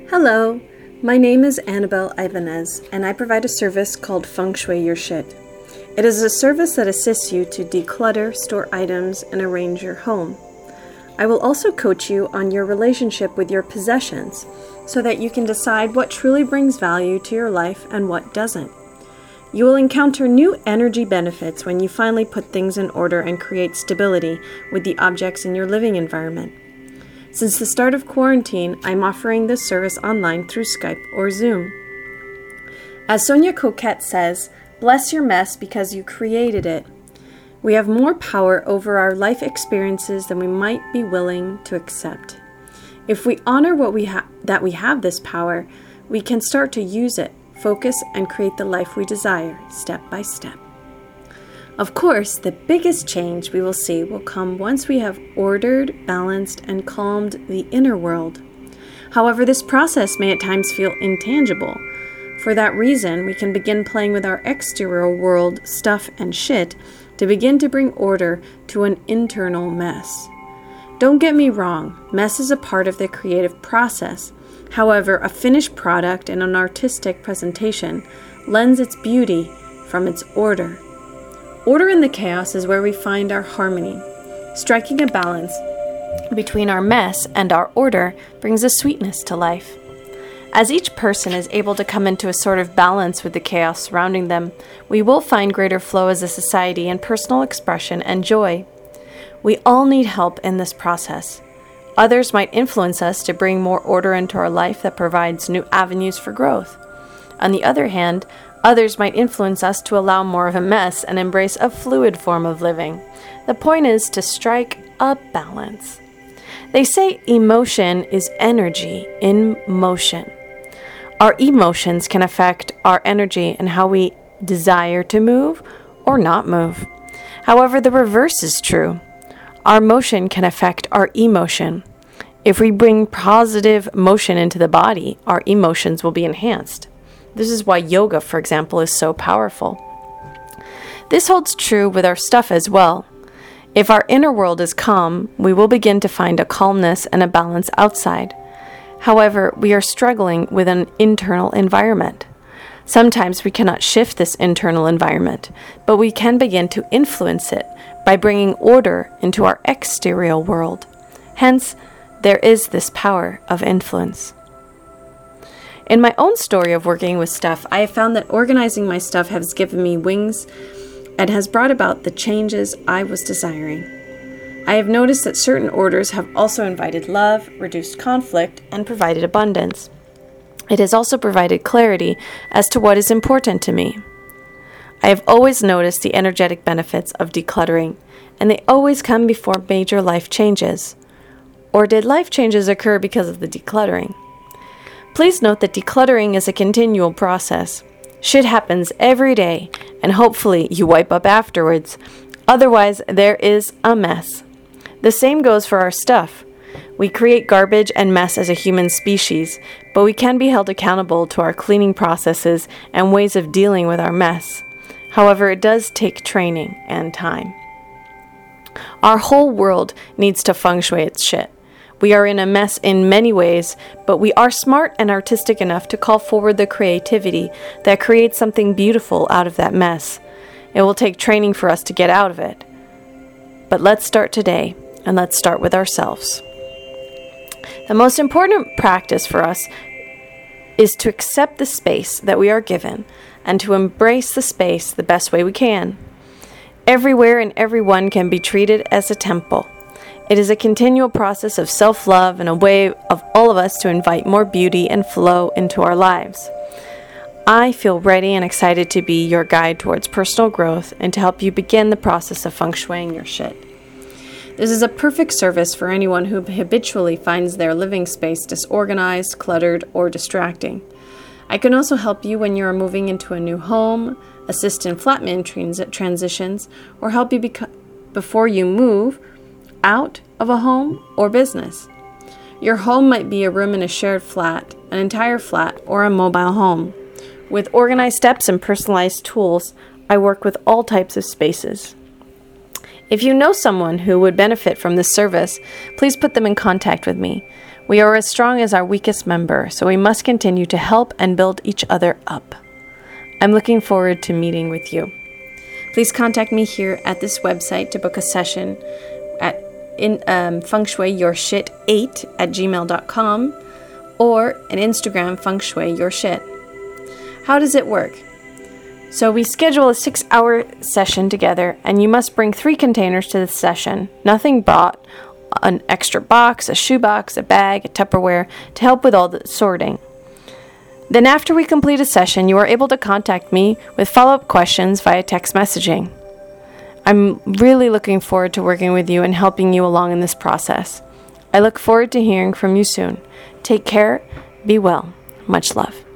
Hello, my name is Annabelle Ibanez, and I provide a service called Feng Shui Your Shit. It is a service that assists you to declutter, store items, and arrange your home. I will also coach you on your relationship with your possessions so that you can decide what truly brings value to your life and what doesn't. You will encounter new energy benefits when you finally put things in order and create stability with the objects in your living environment. Since the start of quarantine, I'm offering this service online through Skype or Zoom. As Sonia Coquette says, bless your mess because you created it. We have more power over our life experiences than we might be willing to accept. If we honor that we have this power, we can start to use it, focus, and create the life we desire, step by step. Of course, the biggest change we will see will come once we have ordered, balanced, and calmed the inner world. However, this process may at times feel intangible. For that reason, we can begin playing with our exterior world, stuff, and shit to begin to bring order to an internal mess. Don't get me wrong, mess is a part of the creative process. However, a finished product and an artistic presentation lends its beauty from its order. Order in the chaos is where we find our harmony. Striking a balance between our mess and our order brings a sweetness to life. As each person is able to come into a sort of balance with the chaos surrounding them, we will find greater flow as a society and personal expression and joy. We all need help in this process. Others might influence us to bring more order into our life that provides new avenues for growth. On the other hand, others might influence us to allow more of a mess and embrace a fluid form of living. The point is to strike a balance. They say emotion is energy in motion. Our emotions can affect our energy and how we desire to move or not move. However, the reverse is true. Our motion can affect our emotion. If we bring positive motion into the body, our emotions will be enhanced. This is why yoga, for example, is so powerful. This holds true with our stuff as well. If our inner world is calm, we will begin to find a calmness and a balance outside. However, we are struggling with an internal environment. Sometimes we cannot shift this internal environment, but we can begin to influence it by bringing order into our exterior world. Hence, there is this power of influence. In my own story of working with stuff, I have found that organizing my stuff has given me wings and has brought about the changes I was desiring. I have noticed that certain orders have also invited love, reduced conflict, and provided abundance. It has also provided clarity as to what is important to me. I have always noticed the energetic benefits of decluttering, and they always come before major life changes. Or did life changes occur because of the decluttering? Please note that decluttering is a continual process. Shit happens every day, and hopefully you wipe up afterwards. Otherwise, there is a mess. The same goes for our stuff. We create garbage and mess as a human species, but we can be held accountable to our cleaning processes and ways of dealing with our mess. However, it does take training and time. Our whole world needs to feng shui its shit. We are in a mess in many ways, but we are smart and artistic enough to call forward the creativity that creates something beautiful out of that mess. It will take training for us to get out of it. But let's start today, and let's start with ourselves. The most important practice for us is to accept the space that we are given and to embrace the space the best way we can. Everywhere and everyone can be treated as a temple. It is a continual process of self-love and a way of all of us to invite more beauty and flow into our lives. I feel ready and excited to be your guide towards personal growth and to help you begin the process of feng shuiing your shit. This is a perfect service for anyone who habitually finds their living space disorganized, cluttered, or distracting. I can also help you when you are moving into a new home, assist in flatman transitions, or help you before you move out of a home or business. Your home might be a room in a shared flat, an entire flat, or a mobile home. With organized steps and personalized tools, I work with all types of spaces. If you know someone who would benefit from this service, please put them in contact with me. We are as strong as our weakest member, so we must continue to help and build each other up. I'm looking forward to meeting with you. Please contact me here at this website to book a session at fengshuiyourshit8@gmail.com or an Instagram fengshuiyourshit. How does it work? So we schedule a 6-hour session together, and you must bring 3 containers to the session. Nothing brought, an extra box, a shoebox, a bag, a Tupperware, to help with all the sorting. Then after we complete a session, you are able to contact me with follow-up questions via text messaging. I'm really looking forward to working with you and helping you along in this process. I look forward to hearing from you soon. Take care, be well, much love.